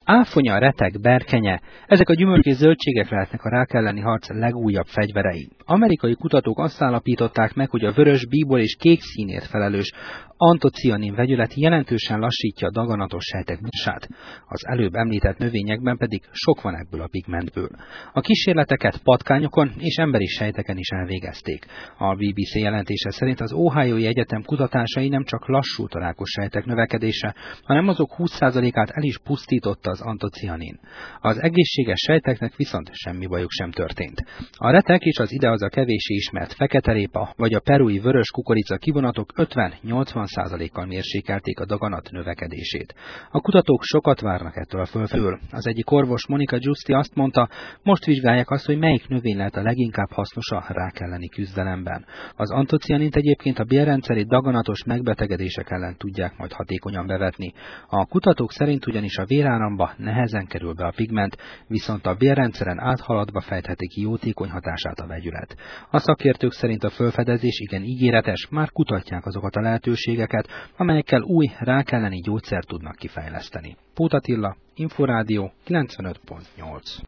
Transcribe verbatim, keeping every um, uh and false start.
Áfonya, retek, berkenye, ezek a gyümölcs és zöldségek lehetnek a rák elleni harc legújabb fegyverei. Amerikai kutatók azt állapították meg, hogy a vörös, bíbor és kék színért felelős antocianin vegyület jelentősen lassítja a daganatos sejtek mozgását, az előbb említett növényekben pedig sok van ebből a pigmentből. A kísérleteket patkányokon és emberi sejteken is elvégezték. A bé bé cé jelentése szerint az Ohiói Egyetem kutatásai nem csak lassult a rákos sejtek növekedése, hanem azok húsz százalékát el is pusztította az antocianin. Az egészséges sejteknek viszont semmi bajuk sem történt. A retek és az idehaza kevéssé ismert feketerépa vagy a perui vörös kukorica kivonatok ötven-nyolcvan százalékkal mérsékelték a daganat növekedését. A kutatók sokat várnak ettől a földről. Az egyik orvos, Monica Giusti azt mondta, most vizsgálják azt, hogy melyik növény lehet a leginkább hasznos a rák elleni küzdelemben. Az antocianint egyébként a bélrendszeri daganatos megbetegedések ellen tudják majd hatékonyan bevetni. A kutatók szerint ugyanis a véráramba nehezen kerül be a pigment, viszont a bélrendszeren áthaladva fejtheti ki jótékony hatását a vegyület. A szakértők szerint a felfedezés igen ígéretes, már kutatják azokat a lehetőségeket, amelyekkel új rák elleni gyógyszert tudnak kifejleszteni. Póth Attila, Inforádió kilencvenöt pont nyolc.